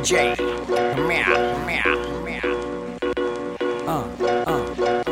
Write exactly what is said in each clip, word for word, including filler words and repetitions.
J. Meow, meow, meow. Uh, uh,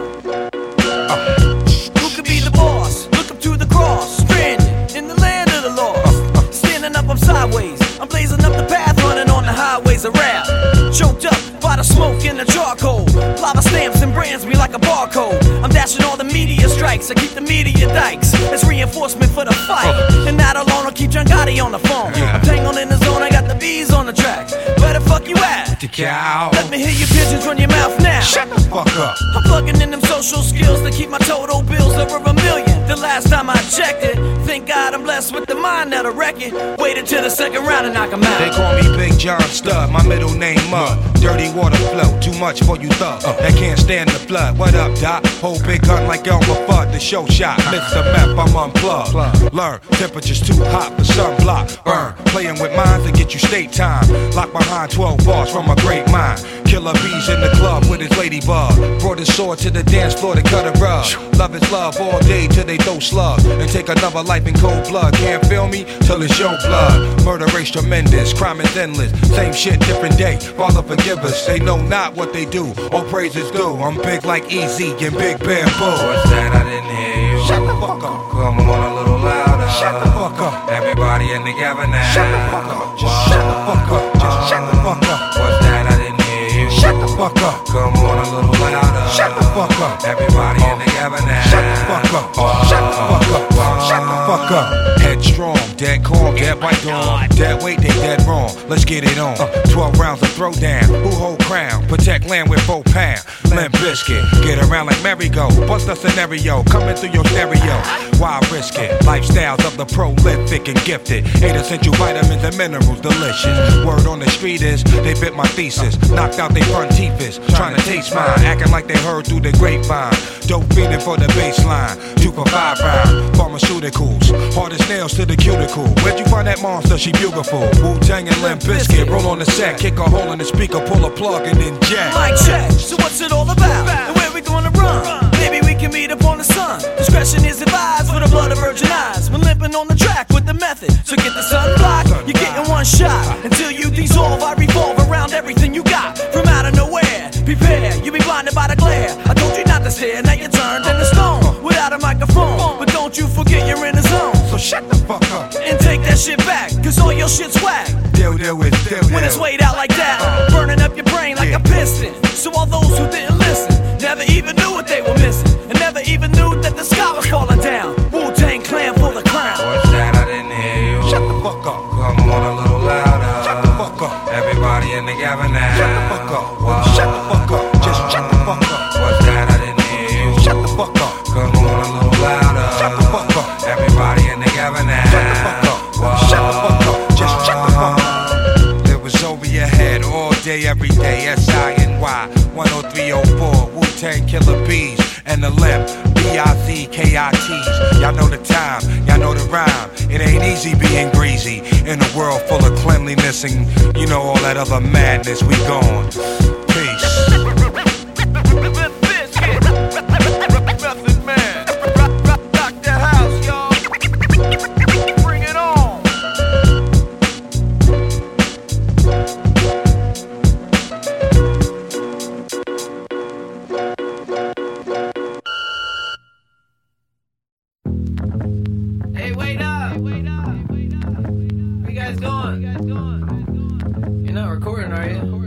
uh. Who could be the boss? Look up to the cross. Stranded in the land of the lost. Standing up, I'm sideways. I'm blazing up the path, running on the highways of rap. Choked up by the smoke and the charcoal. Lava stamps and brands me like a barcode. I'm dashing all the media strikes. I keep the media dikes. It's reinforcement for the fight. And not alone, I'll keep John Gotti on the phone. I'm tangled in the zone, I got the bees on the track. Where the fuck you at? The cow. Let me hear your pigeons run your mouth now. Shut the fuck up. I'm plugging in them social skills to keep my total bills over a million. The last time I checked it, thank God I'm blessed with the mind that'll wreck it. Wait until the second round and knock 'em out. They call me Big John Stud, my middle name Mud. Dirty water flow, too much for you thugs uh. that can't stand the flood. What up, Doc? Hold big gun like Elmer Fudd, the show shot. Mister Meth, I'm unplugged. Learn, temperature's too hot for sunblock. Burn, playing with minds to get you state time. Locked behind twelve bars from a great mind. Killer bees in the club with his ladybug. Brought his sword to the dance floor to cut a rug. Love is love all day till they throw slugs. And take another life in cold blood. Can't feel me till it's your blood. Murder race tremendous, crime is endless. Same shit, different day. Father forgive us. They know not what they do. All praises due. I'm big like Easy and Big Bamboo. What's that? I didn't hear you. Shut the fuck up. Come on a little louder. Shut the fuck up. Everybody in together now. Shut the fuck up. Just shut the fuck up. Just shut the fuck up. What's that? I didn't hear you. Shut the fuck up. Come on a little louder. Shut the fuck up. Everybody in together now. Shut the fuck up. Shut the fuck up. Shut the fuck up. Headstrong, dead calm, dead white dawn. Dead weight, they dead wrong. Let's get it on. Uh, Twelve rounds of throwdown. Who hold crown? Protect land with four pound. Limp biscuit. Get around like merry-go. Bust a scenario. Coming through your stereo. Why risk it? Lifestyles of the prolific and gifted. Eight essential vitamins and minerals. Delicious. Word on the street is they bit my thesis. Knocked out they front teeth is. Trying to taste mine. Acting like they heard through the grapevine. Dope feeding for the baseline. Two for five round. Pharmaceuticals. Hardest nails to the cuticle. Where'd you find that monster? She beautiful. Wu-Tang and Limp Bizkit. Roll on the set. Kick a hole in the speaker. Pull a plug and then jack. Mic check. So what's it all about? And where we gonna run? Maybe we can meet up on the sun. Discretion is advised for the blood of virgin eyes. We're limping on the track with the method. So get the sun block. You're getting one shot. Until you dissolve, I revolve around everything you got. From out of nowhere. Prepare. You'll be blinded by the glare. I told you not to stare. Now you're turned into stone. Without a microphone. But don't you forget you're in the zone. So shut the fuck up. And take that shit back. Cause all your shit's whack. Deal, deal with, deal, deal. When it's weighed out like that, burning up your brain like a piston. So all those who didn't listen never even knew what they were missing, and never even knew that the sky was falling down. Wu-Tang Clan for the crown. What's that? I didn't hear you. Shut the fuck up. Come on a little louder. Shut the fuck up. Everybody in together now. Shut the fuck up. Shut the fuck up. Just shut the fuck up. What's that? I didn't hear you. Shut the fuck up. Come on a little louder. Shut the fuck up. Everybody in together now. Shut the fuck up. Shut the fuck up. Just shut the fuck up. It was over your head all day, every day. S I N Y one oh three oh four. Wu-Tang Killer Bees and the Limp. B I Z K I Ts. Y'all know the time. Y'all know the rhyme. It ain't easy being greasy in a world full of cleanliness and you know all that other madness. We gone. Peace. Hey, wait up! Wait up! Where you guys going? You're not recording, are you?